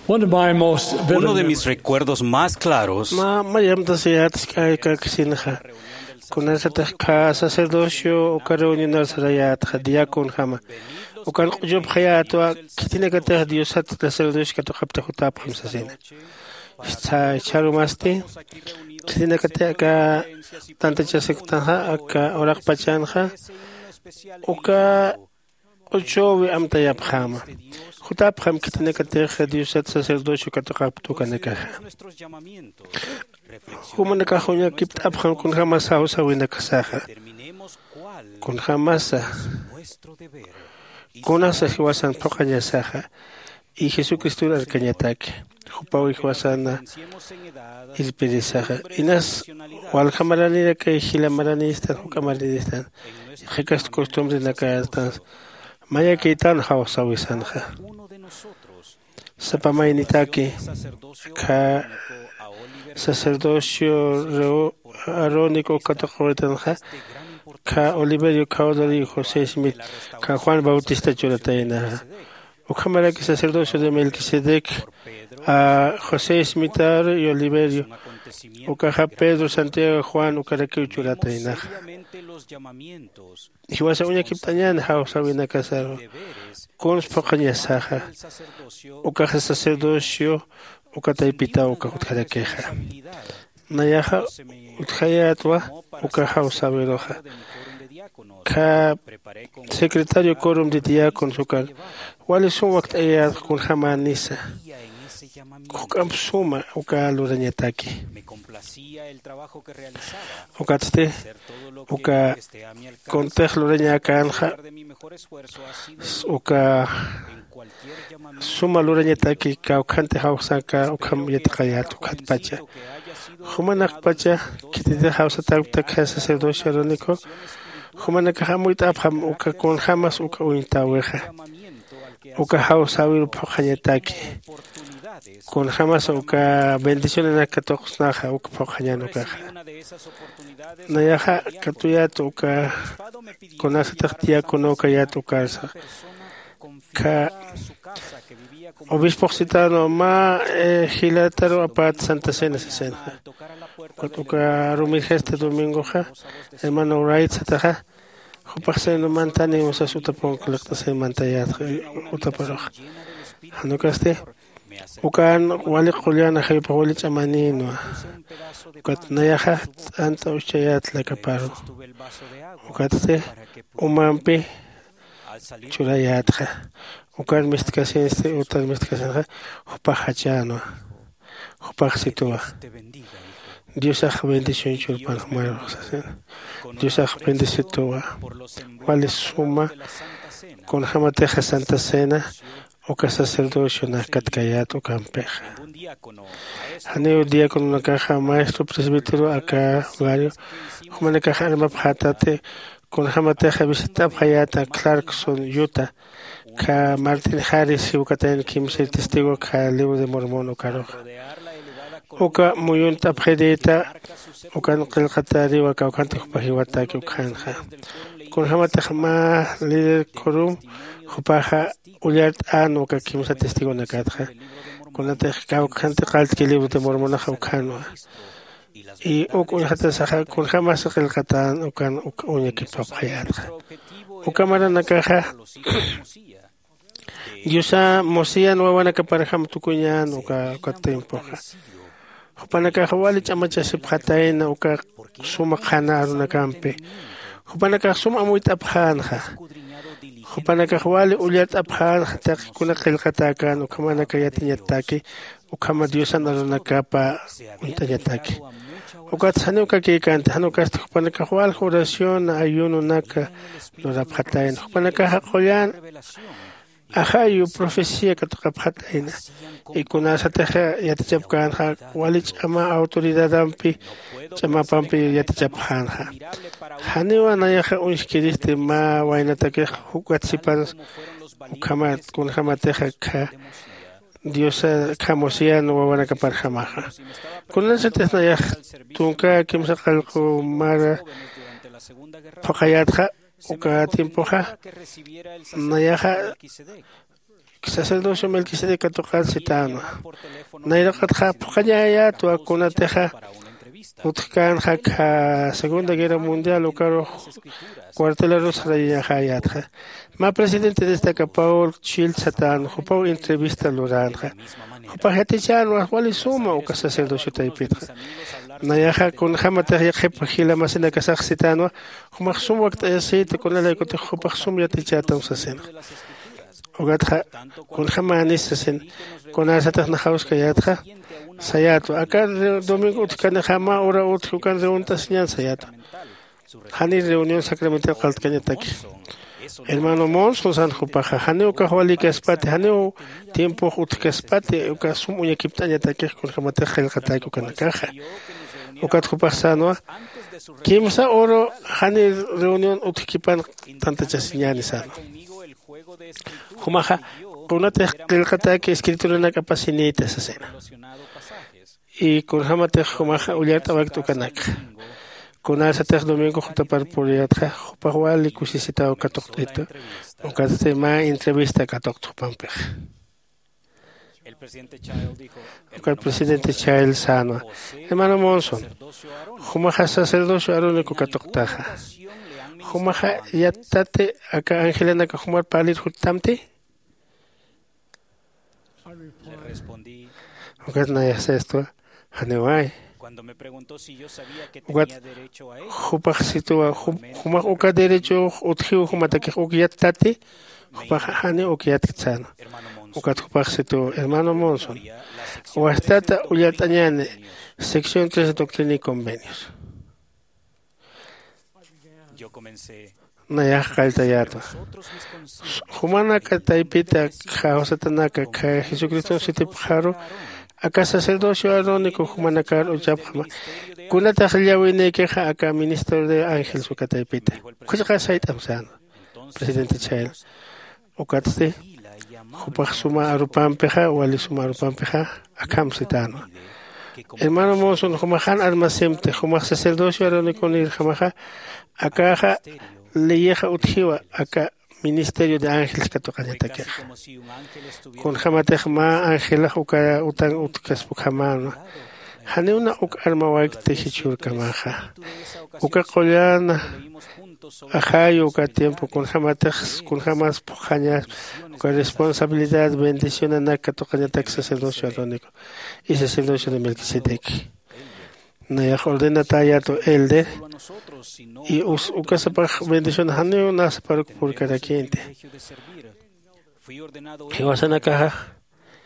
Uno de mis recuerdos más claros con esa sacerdocio o reunión al diácono jama o kan yo hayato que tiene que tener Dios at sacerdocio que toca juta pamsasina está charumasti tiene que tener tanta chasektaha aka orak pachanja o ka ocho amta yabhama juta pam que tiene que tener Dios at sacerdocio que toca tukaneka como naka honya kip abhan kun jamás hausa wina kasaha kun jamás kuna sa hiwasan pokanya saha y Jesucristo al kañataki jupawi hiwasana ispirisaha inas wal hamarani ka hilamarani estan hukamarani estan hikas costumbre naka estan maya kitan hausa wisanja sapamainitaki ka sacerdocio arónico católico ka Oliverio Caudari José Smith ka Juan Bautista Churataina o cámara que sacerdocio de Melquisedec a José Smith y Oliverio o ka Pedro Santiago Juan o Caraqueo Churataina y vas a una kiptañan hausa wina casaro con spokaña saja o ka sacerdocio o kataipita o kahutkarekeja nayaja uthayatwa o ka hausa veroja ka secretario quórum de diácono sukal wali son waqt ayat kun hamanisa kukam suma o ka lurañataki o ka tste o ka kontej luraña kanja o ka suma lurañataki ka ukante hausa ka ukam yatqayat ukat pacha humanak pacha kitide hausa ta ka sacerdocio arónico humanak hamuit abham uka kon hamas uka uintaweja uka hausa wir phañataki con jamás uka bendición en akatox naja uka phañano ka nayaja katuyat uka con asataqtia con uka yat uka ka obispo citano ma gilataro apat Santa Cena sesena uka rumir este domingo ja hermano right sataja jupase no mantani usa sutapon collectase mantayat utaparo hanukaste ukan wali quliana hay pawli chamanino ukat nayaja anta uchayat la caparo ukaste umampi churayatja ukan mistikasin utal mistikasin upahachano upahsitua Dios ha bendición chulpan humano Dios ha bendecido wali suma con jamateja Santa Cena o que sacerdocio na katkayat o campeja haneo diácono na caja maestro presbítero acá vario como na caja arma patate con jamateja visita hayata Clarkson Utah ka Martin Harris y ukataen kimse testigo ka libro de Mormón o caroja oka muyun tapjedita okan qilqatari wa ka kanti pahiwata ki khanja con hamata khama líder korum khupaja ulyat an oka kimsa testigo nakatja con ate ka kanti qalt ki libro de Mormón khawkhanwa y okun hata saha con hamas qilqatan okan unya ki papayat oka mara nakaja Diusa mosia no wana ka parham tukunya no ka tempo Hupanaka hawali chamacha sipkhataina uka suma khana aruna kampe Hupanaka suma muit abhanja Hupanaka hawali ulyat abhan hataki kuna qilqatakan ukamanaka yatinyataki ukama diosan aruna kapa untanyataki ukat hanuka kikante hanuka hupanaka hawal oración ayuno naka lo rabkhataina Hupanaka hakoyan ahayu profecía que toca pataina y con esa teja ya te chapkan ha walich ama autoridad ampi chama pampi ya te chaphan ha haniwa na ya unskiriste ma waina take hukatsipan kama con kama teja ka Dios kamosia no wana ka parhamaha con esa teja ya tunka kimsa qalqu mara pakayat ha uka tiempo ha nayaja sacerdocio Melquisedec Citano. Nairakat Pujaya, tu Acunateja, Utkan Haka, Segunda Guerra Mundial, Ocaro, Cuarteleros Rayajayatja. Ma presidente destaca Paul Chil Satan, Jupau entrevista Loranja. Jupajatichano, Wally Suma, o sacerdocio Taipitra. Nayaja con Hamata Yapajila Masina Kazak Citano, Humaxum Wactayasite con el Ecote Jupaxum Yatichata Sasen. Ogatja con Hamanisasen, con Asatas Nahaus Kayatja, Sayato, acá Domingo Tkanahama, ora Utrukan de un Tasnian Sayato. Hani reunión sacramental Kaltkanetaki. Hermano Monson San Jupaja, Haneo Kahwali Kaspate, Haneo tiempo Utkaspate, Ukasum Yakiptanya Takir con Hamata Helkataki Kanakaja. Ukat Jupasano, Kimsa Oro, Hani reunión Utkipan Tanta Chasianisano. Jumaja, una telcata que escritura en la capacinita esa cena. Y con Hamate Jumaja, Uliata Baktukanak. Con Alsatech Domingo Jutapar Puriatra, Jupahual y Cusisita o Catoctito, o Catema entrevista Catoctopamper. El presidente Child Sano, hermano Monson, Jumaja sacerdocio arónico Catoctaja. Jumaja yatate acá Angelina Cajumar Palir Jutamte. Le respondí. Cuando me preguntó si yo sabía que tenía derecho a ello. Jumaj uka derecho uthiu jumatake ukiyatate. Jupajane ukiyatkitsano. Ukat jupajsitu hermano Monson. Huastata uyatañane. Sección 3 de Doctrina y Convenios. Yo comencé. Nayah Kaltayato. Humana Kataipita, Jaosatanaka, Jesucristo Sitipjaro, acá sacerdocio arónico, Humanakar o Japama, Kunata Jaliawine queja acá ministro de Ángel Sukataipita. Kuchaka Sait Amsano, presidente Chael. Okatste, Jupajsuma Arupampeja, Walisuma Arupampeja, Akam Sitano. Hermano Monson, Humahan Armasemte, Humaj sacerdocio arónico Nirjamaja, acá Leyeja Utjiwa, acá Ministerio de Ángeles Catocañataque. Con Jamatejma, Ángela, Uka, Utan, Utkaspukhamano. Haneuna Uk Armawak Tejichur Kamaja. Uka Kolyana, Ajayo, Uka Tiempo, con Jamatej, con Jamas Pujañas, Uka responsabilidad, bendición a Nakatocañataque, sacerdocio arónico y sacerdocio de Melquisedec. Naya ordena tallato elde y ukasa para bendición haneo nas para por cada quinte. Y wasana caja.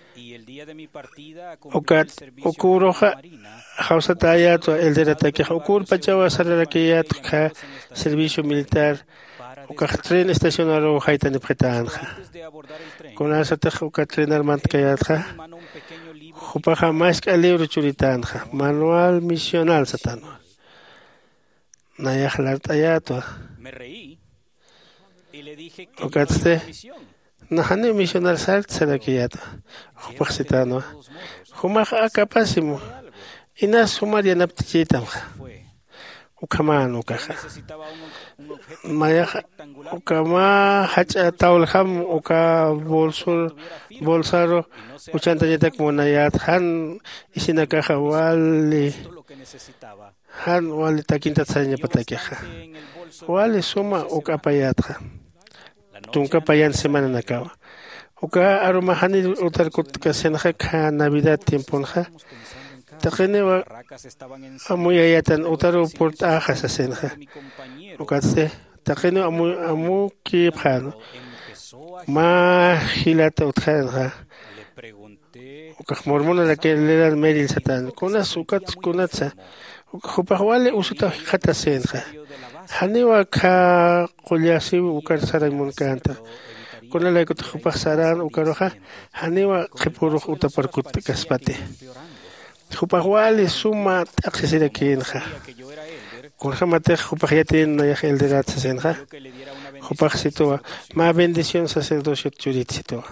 Ukat ukuroja hausa tallato elde ataque ukur pachawa sararaquiyat ka servicio militar ukat tren estacionario haitan de pretanja. Con asata ukat tren armant kayatja. Jupaja más que el libro churitanja, manual misional satano. Nayah lartayato. Me reí y le dije que Okatste, Nahane misional salt sarakiyato. Jupaj sitano. Jumaja acapásimo. Inas sumaria naptichitamja. Ukaman ukaja. Mayah ukama hacha taulham uka bolsaro. Uchanta yatak monayat han isinakaja wali han wali takinta tsanya patakeja wali suma uka payatja tunka payan semana nakawa uka aroma hani utarkut kasenja ka navidad tiemponja takenewa amuyayatan utaro portaja sasenja ukatse takene amu kipjano ma hilata utjanja Mormona la que le dan Meril Satan, con azúcar, con atza, Jupahwale usuta hata senja. Hanewa ka Kolyasi, Ukar Saramon canta. Con la que Jupasaran, Ukaroja, Hanewa Kepuru Utaparkut Kaspate. Jupahwale suma accesira Kenja. Con Hamate Jupahiatin Nayahel de Ratsenja. Jupahsitoa, ma bendición sacerdocio churitzitoa.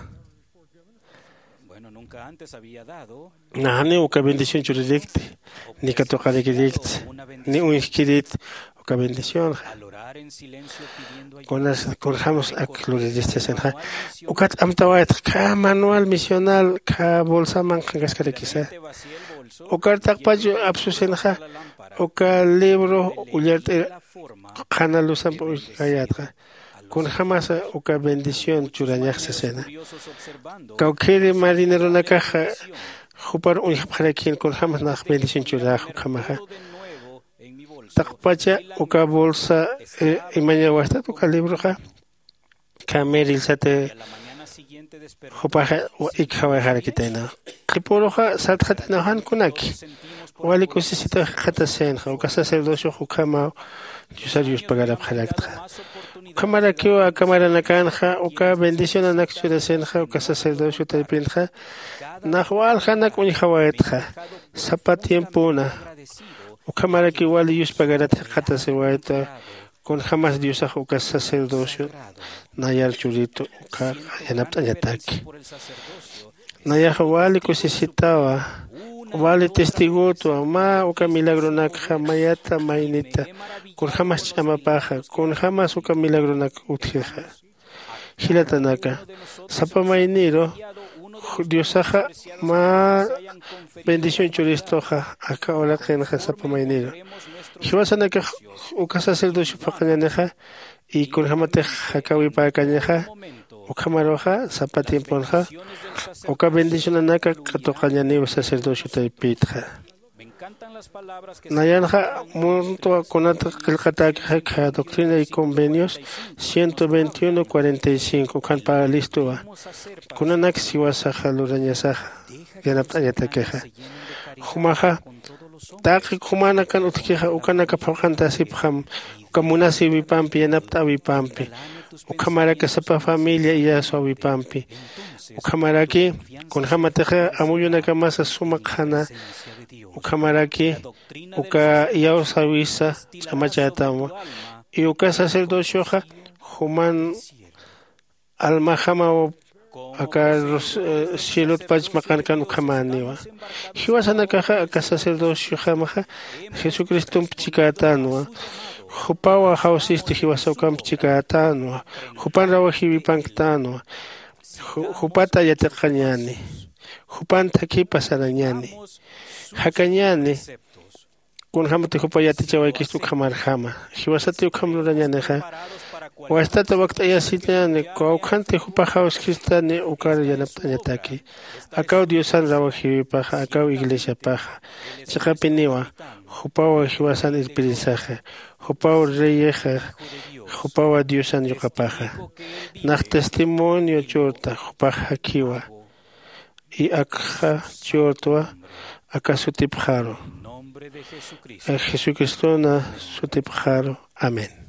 Antes había dado Nahane uka bendición churidict, ni katokalikit, ni un iskirit, uka bendición. Conjamos a clures de este senja. Ukat amtawait ka manual misional ka bolsa man kangaskare kisa. Ukat takpajo absu senja. Uka libro ullerte kanalusan po kayatra. Conjamos a uka bendición churañak sesena. Kaukere marinero na caja. Jupar un para quien conjamos na bendición churajo kamaja. Takpacha uka bolsa imaña wasta uka libro ja kameril sate jupaja ikhawa harakitena qiporoja sathatena han kunaki wali kusisita khatasen uka sacerdocio jukama yusarius pagara bhalaktra kamara kiwa kamara nakanja uka bendición anakchurasenja uka sacerdocio taipinja nahwal hanak unhawaetja sapa tiempuna Ukamara que igual Dios pagará tejata se guaita con jamás Dios a juca sacerdocio nayar churito uka yanaptanyataki nayar wali kusisitawa wali testigo tu ama uka milagro nakha mayata mainita con jamás chamapaja con jamás uka milagro nak utjeja hilatanaka sapa mainiro Diosaja ma bendición churistoja acá ahora que en sapa mainiro Hiwasana que uka sacerdocio pakañaneja y con jamate jakawi pakañeja ukamaroja sapa tiemponja uka bendición anaka katokañani sacerdocio taipitja Nayanja Munto Conata Kilkataka Doctrina y Convenios 121-45 Kan para Listua Kunanak Siwasaja Lurañasaja Yanaptanyatakeja Humaja Taki Kumana Kan Utkeja Ukanaka Pajanta Sipjam Ukamunasi Vipampi Yanapta Vipampi Ukamaraka Sapa Familia y Yaso Vipampi Ukamaraki con Hamateja Amuyunaka Masa Sumakana Ukamaraki, uka yausawisa, chamachatamo, y uka sacerdocio, human almahama o acá silot pach makankan ukamaniwa. Hiwasanaka acá sacerdocio jamaja, Jesucristo pchikatanwa. Hupawa hausiste hiwasokam pchikatanwa. Hupan rawa hiwipanktanwa. Hupata yatakanyani. Hupan taki pasarañani. Hakañani kun hamati hupayati chawaykistu khamar hama hiwasati ukhamlurañaneja wastata waqt'ayasitñani kawkhante hupahawas kristani ukar yanaptañataki akaw diosan rawa hiwipaja akaw iglesiapaja chiqapiniwa hupawa hiwasan irpirisaja hupawa reyeja hupawa diosan yuqapaja naq testimonio churta hupaja kiwa y akha churtwa acá su tipjaro. Jesucristo na su tipjaro. Amén.